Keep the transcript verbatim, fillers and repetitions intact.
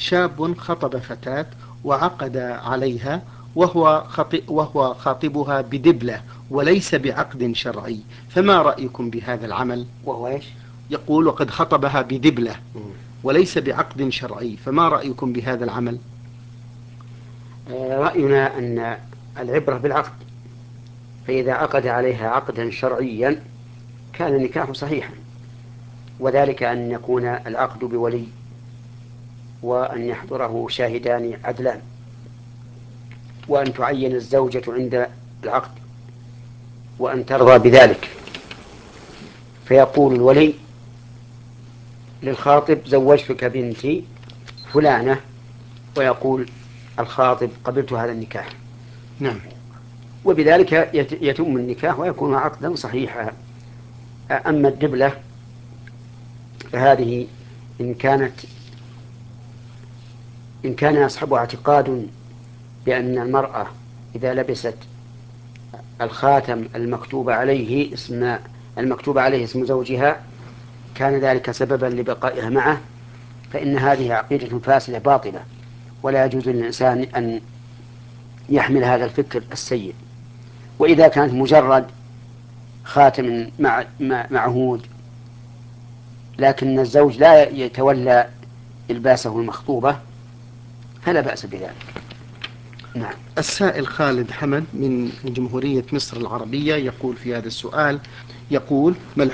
شاب خطب فتاة وعقد عليها وهو خطي وهو خاطبها بدبلة وليس بعقد شرعي، فما رأيكم بهذا العمل؟ وهو إيش؟ يقول وقد خطبها بدبلة مم. وليس بعقد شرعي، فما رأيكم بهذا العمل؟ آه، رأينا أن العبرة بالعقد، فإذا عقد عليها عقدا شرعيا كان النكاح صحيحا، وذلك أن يكون العقد بولي، وأن يحضره شاهدان عدلان، وأن تعين الزوجة عند العقد، وأن ترضى بذلك. فيقول الولي للخاطب زوجتك بنتي فلانة، ويقول الخاطب قبلت هذا النكاح. نعم. وبذلك يتم النكاح ويكون عقدا صحيحا. أما الدبلة فهذه إن كانت إن كان يصحبها اعتقاد بأن المرأة إذا لبست الخاتم المكتوب عليه اسم المكتوب عليه اسم زوجها كان ذلك سببا لبقائها معه، فإن هذه عقيدة فاسدة باطلة، ولا يجوز للإنسان أن يحمل هذا الفكر السيء. وإذا كانت مجرد خاتم مع معهود لكن الزوج لا يتولى إلباسه المخطوبة فلا بأس بذلك. نعم. السائل خالد حمد من جمهورية مصر العربية يقول في هذا السؤال، يقول: ما